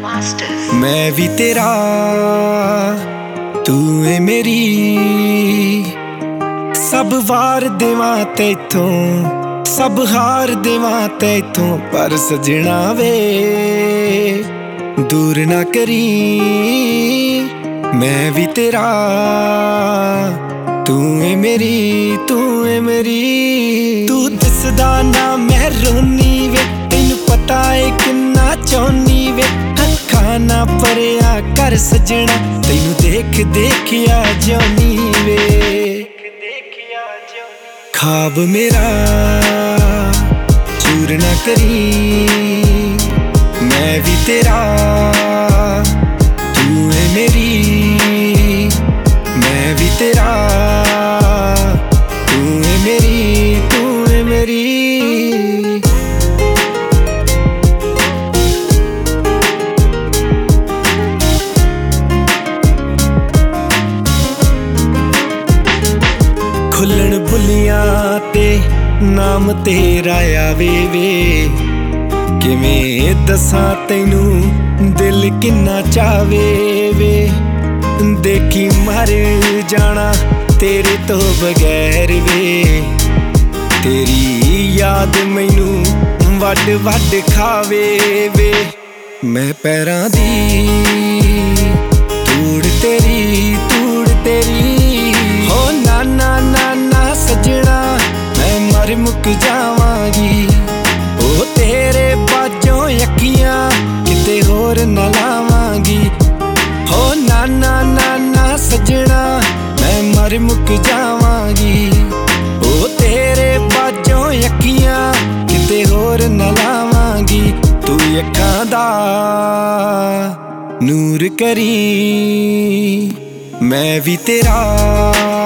Masters। मैं भी तेरा तू है मेरी, सब वार देवां तैथों सब हार देवां तैथों, पर सजना वे दूर ना करी। मैं भी तेरा तू है मेरी, तू है मेरी। तू दिसदा ना मैं रोनी वे, तैनू पता है किन्ना चाहनी वे। अखां ना परिया कर सजना, तैनू देख देखिया जानी वे। ख्वाब मेरा चूर ना करी, मैं भी तेरा तू है मेरी। मैं भी तेरा तू है मेरी, तू है मेरी। खुलन भुलियां ते नाम तेरा आवे वे, किवें दसां तैनू दिल किन्ना चावे वे। देखी मर जाना तेरे तो बगैर वे, तेरी याद मैनू वड वड खावे वे। मैं पैरां दी तूड़ तेरी हो नाना नाना सजना, मैं मर मुक जावांगी। ओ तेरे बाजों अखियां किते होर न लावांगी। हो नाना नाना सजना, मैं मर मुक जावांगी। ओ तेरे बाजों अखियां किते होर न लावांगी। तू अखां दा नूर करी, मैं भी तेरा